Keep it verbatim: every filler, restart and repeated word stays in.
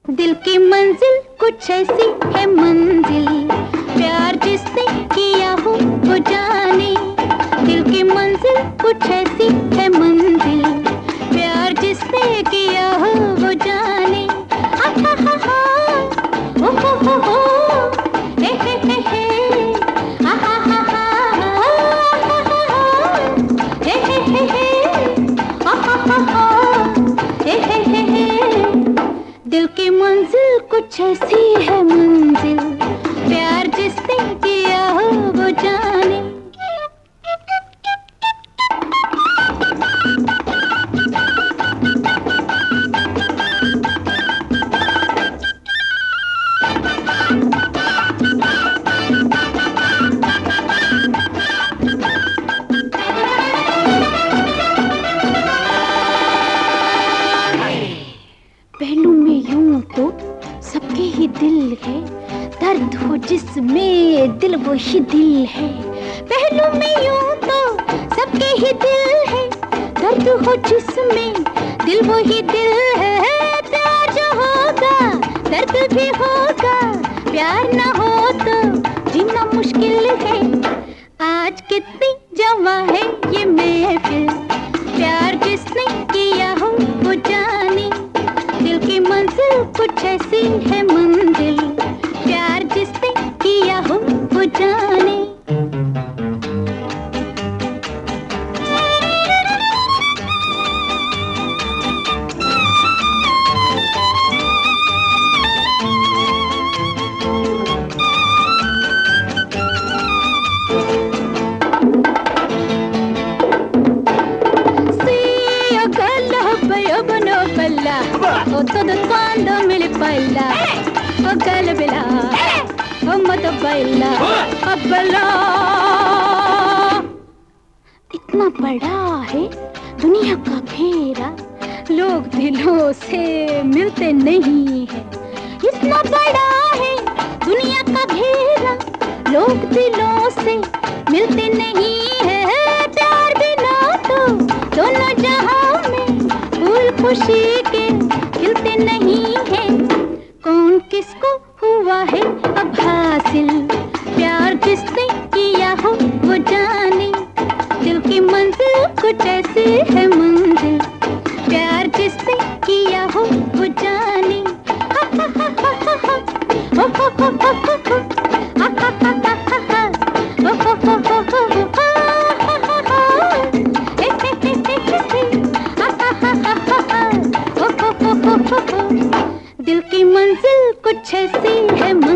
दिल की मंजिल कुछ ऐसी है मंजिल, प्यार जिससे किया हो वो जाने। दिल की मंजिल कुछ ऐसी है मंजिल, प्यार जिससे किया हो वो जाने। हा हा हा हा, ओ हो हो हो, हे हे हे हे, हा हा हा हा, हा हा हा, हे हे हे हे, हा हा हा हा, हे हे हे हे। दिल की मंजिल कुछ ऐसी है मंजिल, प्यार जिससे किया हो वो जाने। पहलू में यूं तो सबके ही दिल है, दर्द हो जिसमें दिल वो ही दिल है। पहलू में यूं तो सबके ही दिल है, दर्द हो जिसमें दिल वो ही दिल है। प्यार जो होगा दर्द भी होगा, प्यार ना हो तो जीना मुश्किल है। आज कितनी जवां है ये महफिल, प्यार जिसने किया हो वो जाने। दिल की मंजिल कुछ ऐसी है मंजिल, प्यार जिसने किया हो वो जाने। O todo cuando me le baila, o gala bela, o mata baila, o bela। इतना बड़ा है दुनिया का घेरा, लोग दिलों से मिलते नहीं है। इतना बड़ा है दुनिया का घेरा, लोग दिलों से मिलते नहीं है। प्यार बिना तो दोनों जहां में फूल खुशी के खिलते नहीं है। कौन किसको हुआ है अब हासिल, प्यार जिसने किया हो वो जाने। दिल की मंजिल कुछ ऐसी है मंजिल, प्यार जिसने किया हो वो जाने। हा हा हा हा हा हा, हो हो हो हो हो हो, हा हा हा हा हा हा, हो हो हो हो हो हो, हा हा हा हा, हे हे हे हे हे, हा हा हा हा हा हा, हो हो हो हो हो हो। दिल की मंजिल कुछ ऐसी है।